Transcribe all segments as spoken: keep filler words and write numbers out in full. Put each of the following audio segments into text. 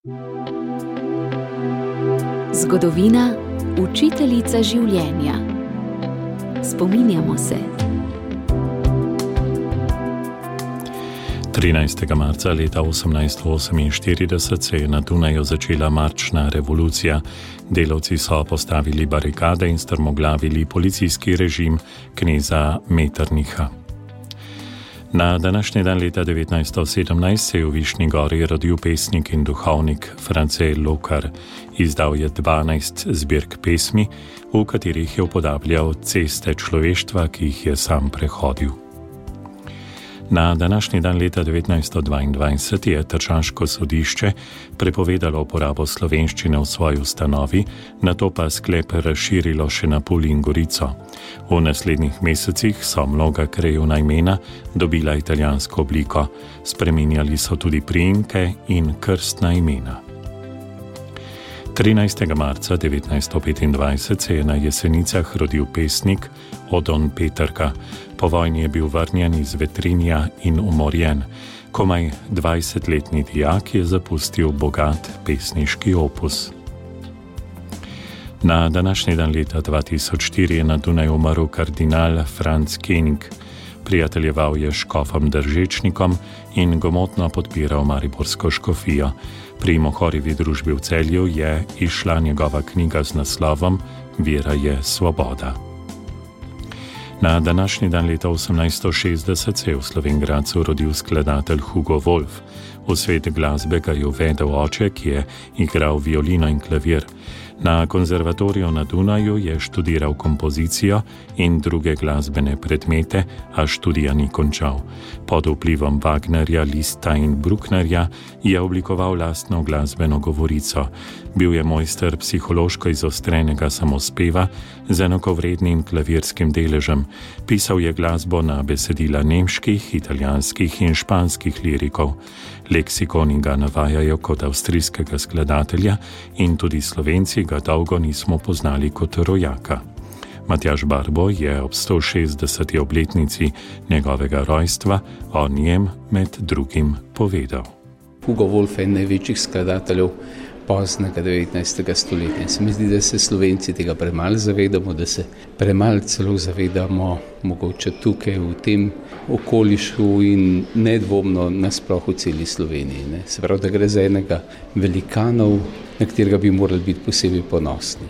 Zgodovina, učiteljica življenja. Spominjamo se. trinajstega marca leta osemnajststo oseminštirideset se je na Dunaju začela marčna revolucija. Delavci so postavili barikade in strmoglavili policijski režim kneza Metternicha. Na današnji dan leta devetnajststo sedemnajst se je v Višnji Gori rodil pesnik in duhovnik France Lokar. Izdal je dvanajst zbirk pesmi, v katerih je upodabljal ceste človeštva, ki jih je sam prehodil. Na današnji dan leta devetnajststo dvaindvajset je Tržaško sodišče prepovedalo uporabo slovenščine v svoji ustanovi, nato pa sklep razširilo še na Pulj in Gorico. V naslednjih mesecih so mnoga krajevna imena dobila italijansko obliko, spreminjali so tudi priimke in krstna imena. trinajstega marca devetnajststo petindvajset se je na Jesenicah rodil pesnik Odon Peterka. Po vojni je bil vrnjen iz Vetrinja in umorjen. Komaj dvajsetletni dijak je zapustil bogat pesniški opus. Na današnji dan leta dva tisoč štiri je na Dunaju umrl kardinal Franz Koenig. Prijateljeval je s škofom Držečnikom in gomotno podpiral mariborsko škofijo. Pri Mohorjevi družbi v Celju je izšla njegova knjiga z naslovom Vera je svoboda. Na današnji dan leta osemnajststo šestdeset se je v Slovenj Gradcu rodil skladatelj Hugo Wolf. V svet glasbe ga je uvedel oče, ki je igral violino in klavir. Na konzervatoriju na Dunaju je študiral kompozicijo in druge glasbene predmete, a študija ni končal. Pod vplivom Wagnerja, Lista in Brucknerja je oblikoval lastno glasbeno govorico. Bil je mojster psihološko izostrenega samospeva z enakovrednim klavirskim deležem. Pisal je glasbo na besedila nemških, italijanskih in španskih lirikov. Leksikoni ga navajajo kot avstrijskega skladatelja in tudi Slovenci ga dolgo nismo poznali kot rojaka. Matjaž Barbo je ob sto šestdeseti obletnici njegovega rojstva o njem med drugim povedal. Hugo Wolf je največjih skladateljev poznega devetnajstega stoletja. Se mi zdi, da se Slovenci tega premalo zavedamo, da se premalo celo zavedamo mogoče tukaj v tem okolišu in nedvomno nasploh v celi Sloveniji. Ne? Se pravi, da gre za enega velikanov, na katerega bi morali biti posebej ponosni.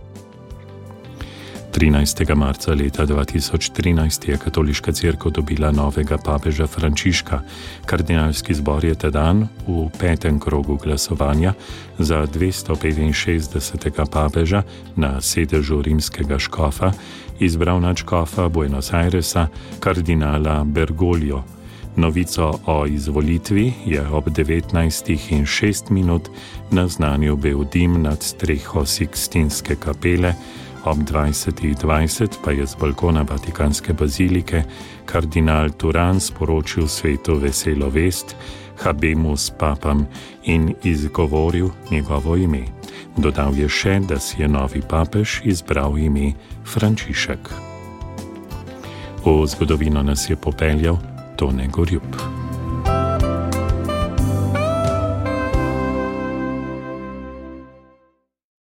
trinajstega marca leta dva tisoč trinajst je katoliška cerkev dobila novega papeža Frančiška. Kardinalski zbor je tedan v petem krogu glasovanja za dvesto petinšestdesetega papeža na sedežu rimskega škofa izbral nadškofa Buenos Airesa kardinala Bergoglio. Novico o izvolitvi je ob devetnajstih in šest minut naznanil bel dim nad streho Sikstinske kapele. Ob dvajsetih dvajset pa je z balkona Vatikanske bazilike kardinal Turan sporočil svetu veselo vest, habemus papam, in izgovoril njegovo ime. Dodal je še, da si je novi papež izbral ime Frančišek. V zgodovino nas je popeljal Tone Gorjup.